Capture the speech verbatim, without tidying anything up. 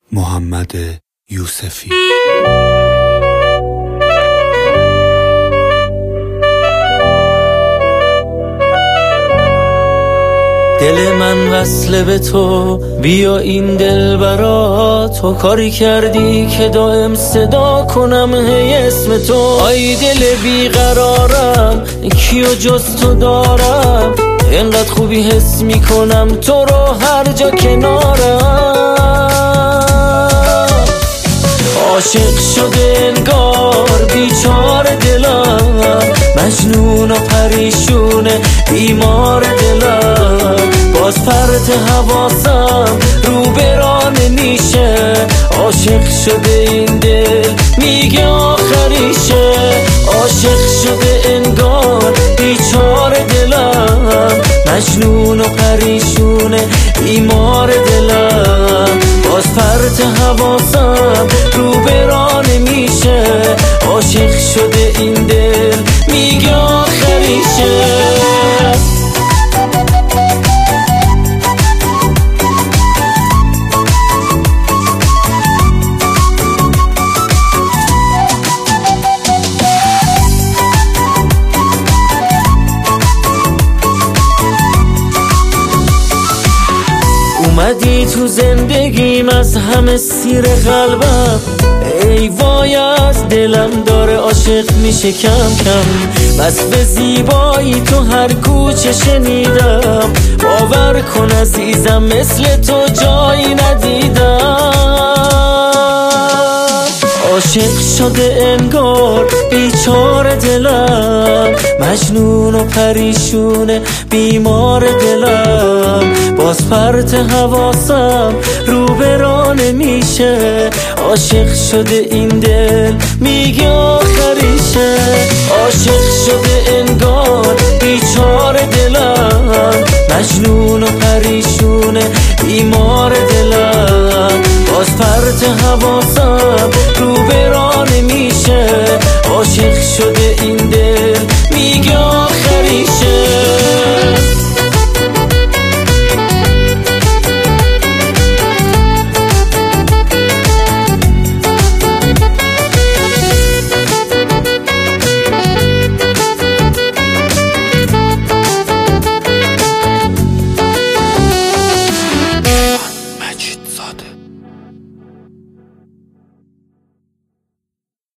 محمد یوسفی. دل من وصله به تو، بیا این دل برا تو کاری کردی که دائم صدا کنم هی اسم تو. آی دل بیقرارم کیو جز تو دارم، اینقدر خوبی حس میکنم تو رو هر جا کنارم. عاشق شده انگار بیچاره دلم، مجنون و پریشونه بیمار دلم. باز پرت حواسم رو برانه میشه، عاشق شده این دل میگه آخریشه. عاشق شده انگار بیچاره دلم، مجنون و پریشونه بیمار دلم. باز پرت حواسم رو برانه میشه، عاشق شده این دل میگه آخریشه. اومدی تو زندگیم از همه سیر قلبم، ای وای از دلم داره عاشق میشه کم کم. بس به زیبایی تو هر کوچه شنیدم، باور کن عزیزم مثل تو جایی ندیدم. عاشق شده انگار بیچاره دلم، مجنون و پریشونه بیمار دلم. باز پرت حواسم رو برانه میشه، عاشق شده این دل میگه آخریشه. عاشق شده انگار بیچاره دلم، مجنون و پریشونه بیمار دلم. باز پرت حواسم رو برانه میشه، عاشق شده این دل